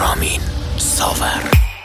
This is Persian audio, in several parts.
رامین ساور.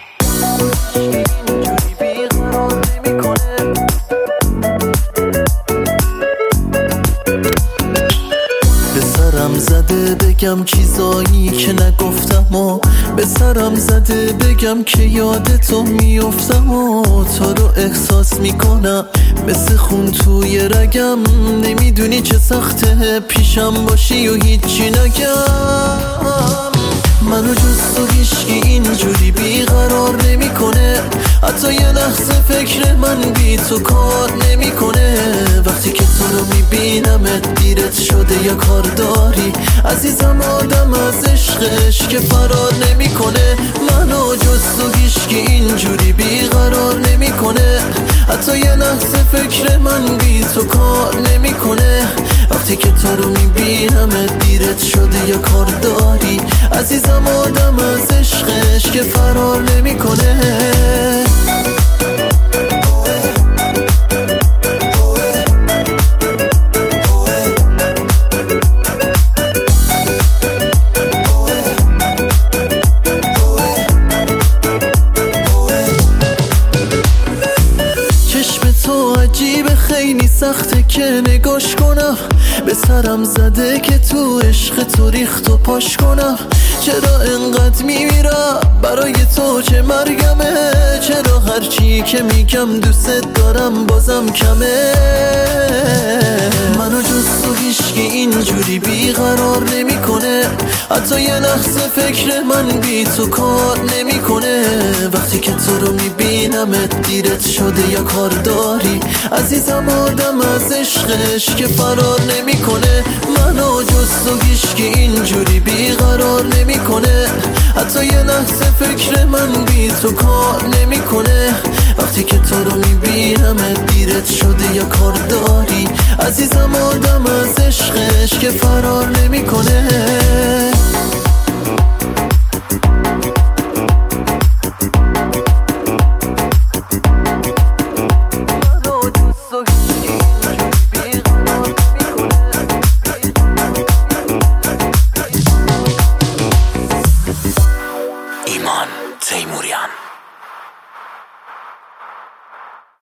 به سرم زده بگم چیزایی که نگفتم و به سرم زده بگم که یادتو میافتم و تو رو احساس میکنم مثل خون توی رگم. نمیدونی چه سخته پیشم باشی و هیچی نگم. منو جز تو هیچکی اینجوری بیقرار نمیکنه، حتی یه لحظه فکر من بی تو کار نمیکنه. وقتی که تو رو میبینمت دیرت شده یا کار داری عزیزم، آدم از عشقش که فرار نمیکنه. منو جز تو هیچکی اینجوری بیقرار نمیکنه، حتی یه لحظه فکر من بی تو کار نمیکنه. وقتی که تو رو میبینمت دیرت شده یا کار داری عزیزم، آدم از عشقش که فرار نمیکنه. عجیبه خیلی سخته که نگاش کنم، به سرم زده که تو عشق تو ریخت و پاش کنم. چرا انقدر میمیرم برای تو، چه مرگمه؟ چرا هرچی که میگم دوست دارم بازم کمه؟ منو جز تو هیچکی اینجوری بیقرار نمیکنه، حتی یه لحظه فکر من بی تو کار نمیکنه. وقتی که تو رو میبینمت دیرت شده یا کار داری عزیزم، آدم از عشقش که فرار نمیکنه. منو جز تو هیچکی اینجوری بیقرار نمیکنه، حتی یه لحظه فکر من بی تو کار نمیکنه. وقتی که تو رو میبینمت دیرت شده یا کار داری عزیزم، آدم از عشقش که فرار نمیکنه.